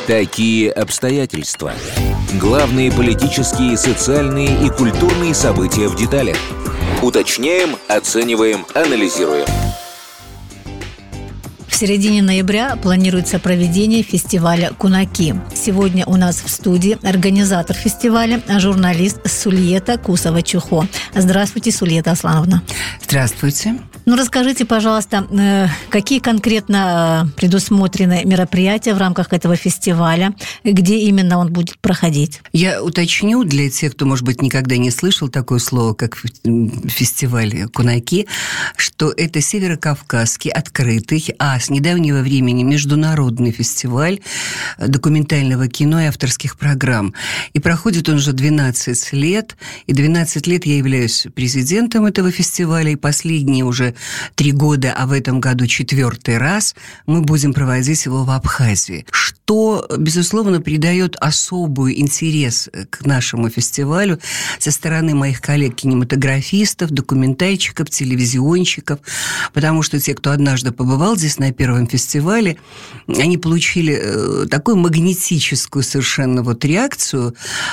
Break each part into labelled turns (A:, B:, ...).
A: Такие обстоятельства. Главные политические, социальные и культурные события в деталях. Уточняем, оцениваем, анализируем.
B: В середине ноября планируется проведение фестиваля «Кунаки». Сегодня у нас в студии организатор фестиваля, журналист Сульета Кусова-Чухо. Здравствуйте, Сульета Аслановна.
C: Здравствуйте.
B: Расскажите, пожалуйста, какие конкретно предусмотрены мероприятия в рамках этого фестиваля, где именно он будет проходить?
C: Я уточню для тех, кто, может быть, никогда не слышал такое слово, как фестиваль «Кунаки», что это северокавказский, открытый, с недавнего времени международный фестиваль документального кино и авторских программ. И проходит он уже 12 лет, и 12 лет я являюсь президентом этого фестиваля, и последние уже 3 года, а в этом году 4-й раз, мы будем проводить его в Абхазии. Что, безусловно, придает особый интерес к нашему фестивалю со стороны моих коллег-кинематографистов, документальщиков, телевизионщиков, потому что те, кто однажды побывал здесь на первом фестивале, они получили такую магнетическую совершенно реакцию,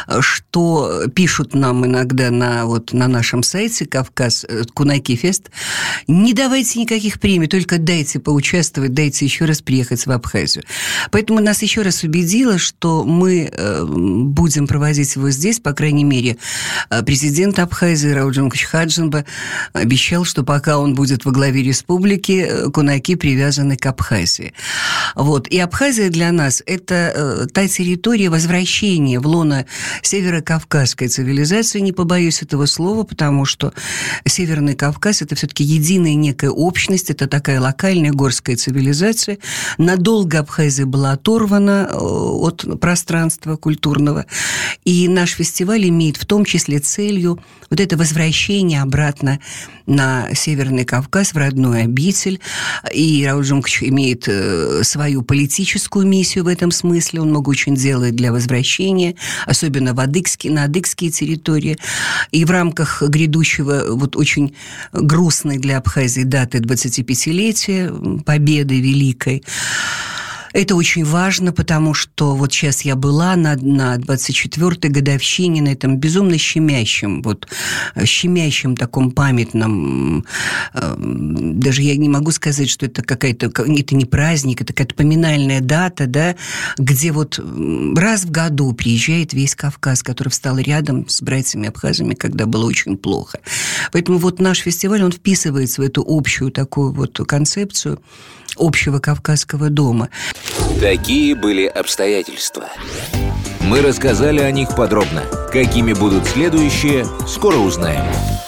C: что пишут нам иногда на нашем сайте Кавказ Кунаки Фест: не давайте никаких премий, только дайте поучаствовать, дайте еще раз приехать в Абхазию. Поэтому нас еще раз убедило, что мы будем проводить его здесь, по крайней мере, президент Абхазии Рауль Джункович Хаджимба обещал, что пока он будет во главе республики, кунаки привязаны к Абхазии. И Абхазия для нас – это та территория возвращения в лоно северокавказской цивилизации, не побоюсь этого слова, потому что Северный Кавказ – это все-таки единая некая общность, это такая локальная горская цивилизация. Надолго Абхазия была оторвана от пространства культурного, и наш фестиваль имеет в том числе целью это возвращение обратно на Северный Кавказ, в родную обитель. И Рауль Джункович имеет свою политическую миссию в этом смысле. Он много очень делает для возвращения, особенно на адыгские территории. И в рамках грядущего очень грустной для Абхазии даты 25-летия Победы Великой, это очень важно, потому что сейчас я была на 24-й годовщине, на этом безумно щемящем таком памятном, даже я не могу сказать, что это это не праздник, это какая-то поминальная дата, да, где раз в году приезжает весь Кавказ, который встал рядом с братьями-абхазами, когда было очень плохо. Поэтому наш фестиваль, он вписывается в эту общую такую концепцию общего Кавказского дома.
A: Такие были обстоятельства. Мы рассказали о них подробно. Какими будут следующие, скоро узнаем.